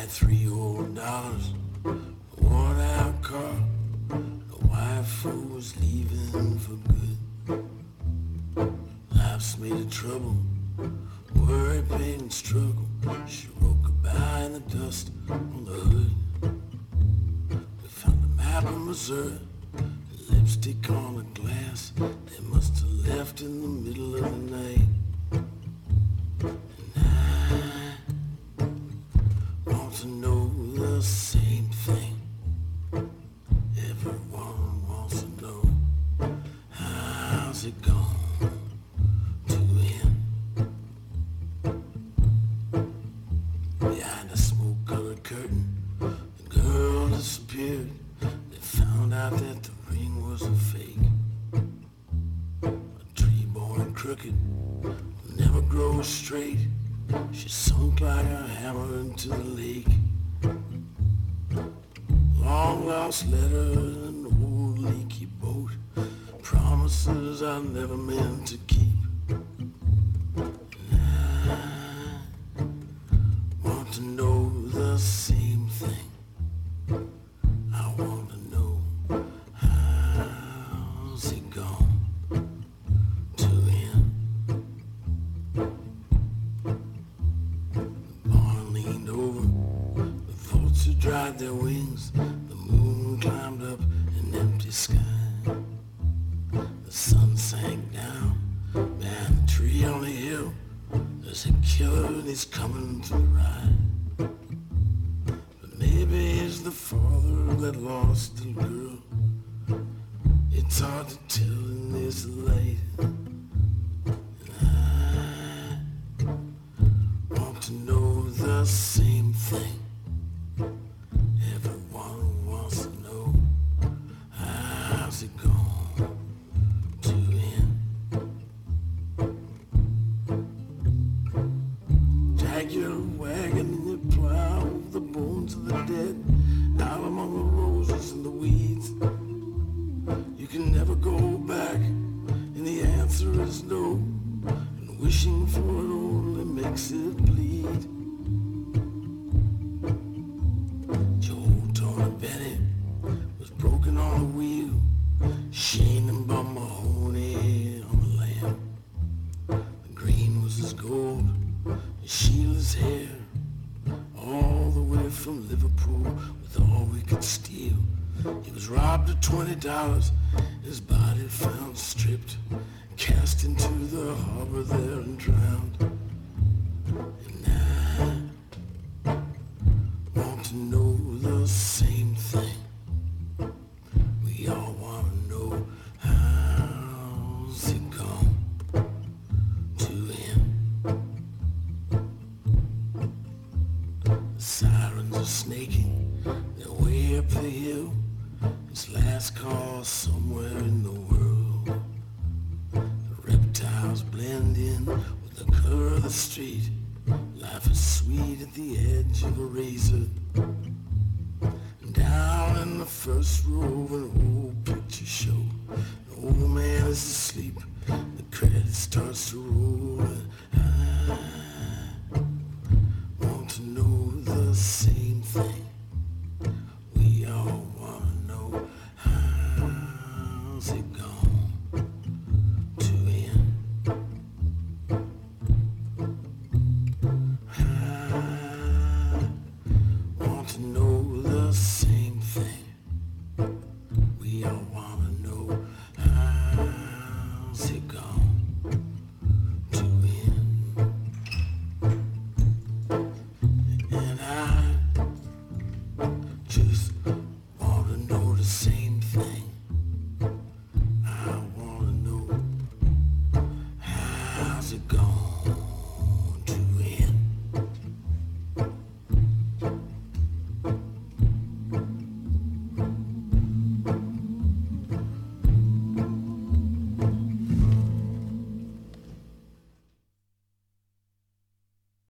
had $3 old, worn out car. The wife who was leaving for good. Life's made of trouble, worry, pain, and struggle. She wrote goodbye in the dust on the hood. We found a map of Missouri, lipstick on the glass. They must have left in the middle of the night. To know the same thing. Everyone wants to know, how's it going to end? Behind a smoke-colored curtain, the girl disappeared. They found out that the ring was a fake. A tree born crooked will never grow straight. She sunk like a hammer into the lake. Long lost letters and an old leaky boat, promises I never meant to keep. And I want to know the same thing. I want to know, how's it gone to end? Dried their wings, the moon climbed up an empty sky. The sun sank down behind the tree on the hill. There's a killer and he's coming to the ride. But maybe it's the father of that lost little girl. It's hard to tell in this light. And I want to know the same thing. Everyone wants to know, how's it going to end? Drag your wagon and you plow over the bones of the dead, out among the roses and the weeds. You can never go back, and the answer is no, and wishing for it only makes it bleed. Benny was broken on the wheel, Shane and Bum Mahoney on the lamb. The green was his gold, and Sheila's hair, all the way from Liverpool with all we could steal. He was robbed of $20, his body found stripped, cast into the harbor there and drowned. And I want to know the same thing. We all want to know, how's it going to end? The sirens are snaking their way up the hill. It's last call somewhere in the world. The reptiles blend in with the color of the street. Life is sweet at the edge of a razor. Down in the first row of an old picture show, the old man is asleep. The credit starts to